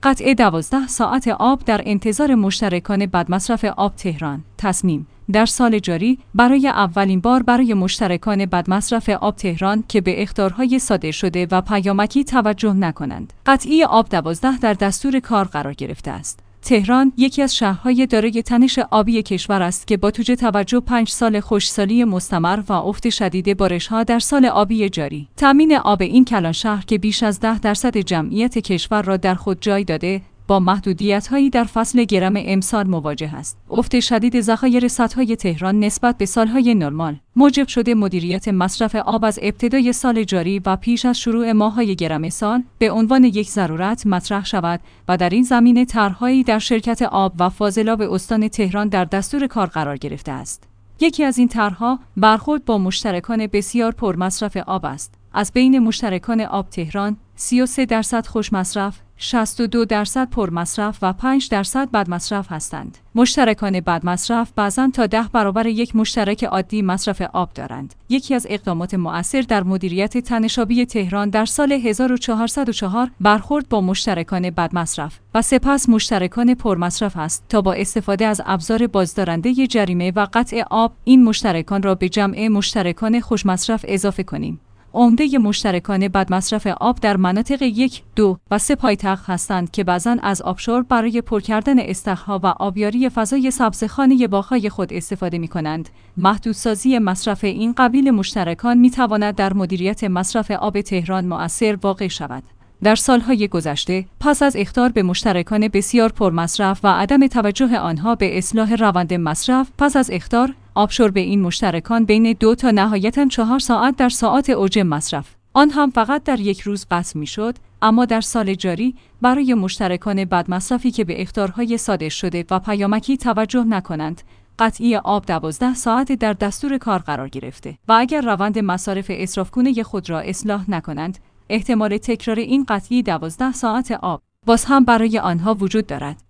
قطع 12 ساعت آب در انتظار مشترکان بدمصرف آب تهران. تصمیم در سال جاری برای اولین بار برای مشترکان بدمصرف آب تهران که به اخطارهای صادر شده و پیامکی توجه نکنند. قطعی آب 12 در دستور کار قرار گرفته است. تهران یکی از شهرهای دارای تنش آبی کشور است که با توجه 5 سال خشکسالی مستمر و افت شدید بارش‌ها در سال آبی جاری، تامین آب این کلان شهر که بیش از 10% جمعیت کشور را در خود جای داده، با محدودیت‌هایی در فصل گرم امسال مواجه است. افت شدید ذخایر سدهای تهران نسبت به سالهای نرمال موجب شده مدیریت مصرف آب از ابتدای سال جاری و پیش از شروع ماه‌های گرم سال به عنوان یک ضرورت مطرح شود و در این زمینه طرح‌هایی در شرکت آب و فاضلاب استان تهران در دستور کار قرار گرفته است. یکی از این طرح‌ها برخورد با مشترکان بسیار پرمصرف آب است. از بین مشترکان آب تهران 33% خوش مصرف، 62% پرمصرف و 5% بدمصرف هستند. مشترکان بدمصرف بعضاً تا 10 برابر یک مشترک عادی مصرف آب دارند. یکی از اقدامات مؤثر در مدیریت تنش‌آبی تهران در سال 1404 برخورد با مشترکان بدمصرف و سپس مشترکان پرمصرف است تا با استفاده از ابزار بازدارنده جریمه و قطع آب این مشترکان را به جمع مشترکان خوشمصرف اضافه کنیم. عمده مشترکان بدمصرف آب در مناطق 1، 2 و 3 پایتخت هستند که بعضاً از آبشور برای پر کردن استخرها و آبیاری فضای سبزخانه باغ‌های خود استفاده می‌کنند. محدودسازی مصرف این قبیل مشترکان می‌تواند در مدیریت مصرف آب تهران مؤثر واقع شود. در سالهای گذشته، پس از اخطار به مشترکان بسیار پرمصرف و عدم توجه آنها به اصلاح روند مصرف، پس از اخطار آبشور به این مشترکان بین 2 تا نهایتاً 4 ساعت در ساعات اوج مصرف آن هم فقط در یک روز قطع می‌شد، اما در سال جاری برای مشترکان بدمصرفی که به اخطارهای صادر شده و پیامکی توجه نکنند، قطعی آب 12 ساعت در دستور کار قرار گرفته و اگر روند مصارف اسرافگونه خود را اصلاح نکنند، احتمال تکرار این قطعی 12 ساعت آب باز هم برای آنها وجود دارد.